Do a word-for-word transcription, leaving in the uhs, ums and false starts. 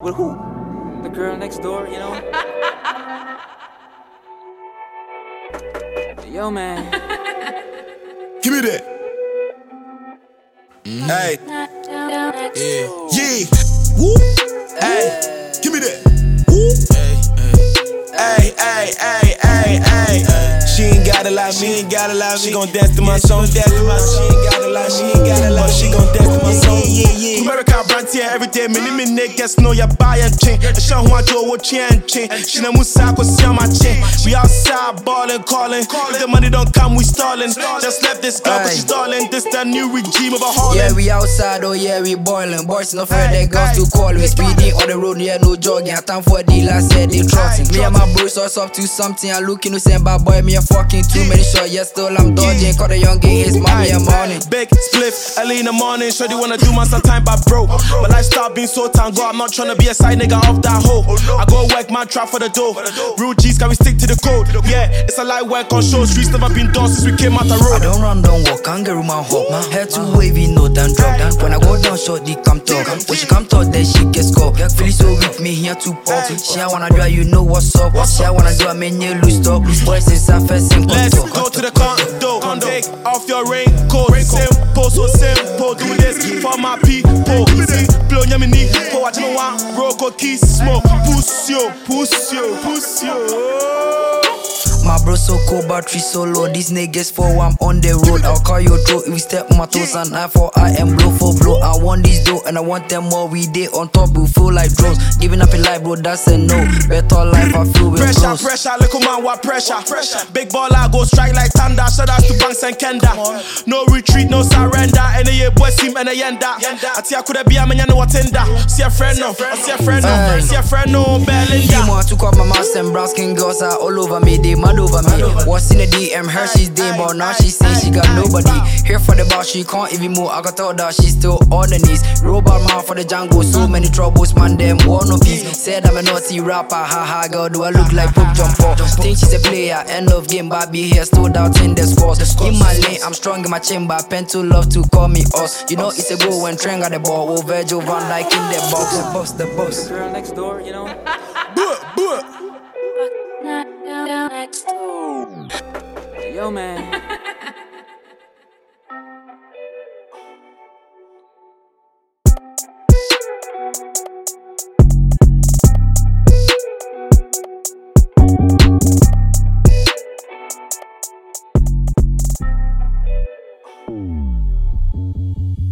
With who? The girl next door, you know? Yo, man. Give me that. Mm. Hey. Yeah. Yeah. Woo. Hey. Give me that. Woo. Hey, hey, hey, hey, hey, hey. She ain't gotta lie, she ain't gotta lie. She gon' dance to my song, dance to my song. She ain't gotta lie, she ain't gotta lie. She gon' dance to my song. Yeah, yeah, yeah. America brand here every day. Many me niggas know ya buy and chain. The show who I do what chain chain. She na musa ko see on my chain. We outside ballin', calling. If the money don't come, we stallin'. Just left this girl, but she's stalling. This the new regime of a hauling. Yeah, we outside, oh yeah, we boiling. Boys no afraid they girls to call. We speeding on the road, yeah, no jogging. I time for a deal, I said they trotting. Me and my bros us up to something. I looking to send bad boy, me a fucking too many shots. Yeah, still I'm dodging. Cause the young game is mommy and morning. Big spliff, early in the morning. Sure they wanna do my sometime, but bro, my lifestyle been so tango. I'm not tryna be a side nigga off that hoe. I go work my trap for the dough. Real G's, can we stick to the code? Yeah, it's a light work on show. Streets never been done since we came out the road. I don't run, don't walk, kangaroo man hop. My head too wavy, no damn drop. When I go down short, they come talk. When she come talk, then she gets caught. Feel so weak, me here to pop. She I wanna do it, you know what's up. She I wanna do it, me you lose stop. Boys is a first in Let's go to the condo. Take off your raincoat. Simple, so simple. Do this for my people. Easy, blow your mini. Po, I don't want roco kiss smoke. Push yo, push yo, push yo. My bro so cold, battery so low. These niggas for I'm on the road. I'll call your throat if we step my toes and I for I am blow for blow. I want this dough and I want them more. We day on top, we feel like drones. Giving up a life, bro, that's a no. Better life, I feel with Pressure, close. pressure, little man, what pressure? pressure. Big ball, I go strike like thunder. Shout out to Banks and Kenda. No retreat, no surrender. Any year, boy, seem and a yenda. I see I could be a man, you know what tender. See a friend, no. I see a friend, no. See a friend, no. Belinda. I took off my mask and brown skin girls are all over me. They mad over me. What's in the D M? Her she's dead, but now she say she got nobody. Here for the bar, she can't even move. I got tell that she's still on the knees. Robot man for the jungle, so many troubles, man. Them one of these. Said I'm a naughty rapper, haha, girl. Do I look like Pope Jumper? Think she's a player, end of game, Bobby here, still out in the scores. In my lane, I'm strong in my chamber. Pen to love to call me us. You know it's a goal when Trent got the ball. Oh, Virgil Van Dijk in the box. The boss, the boss. The girl next door, you know? Buh, buh. Yo, man.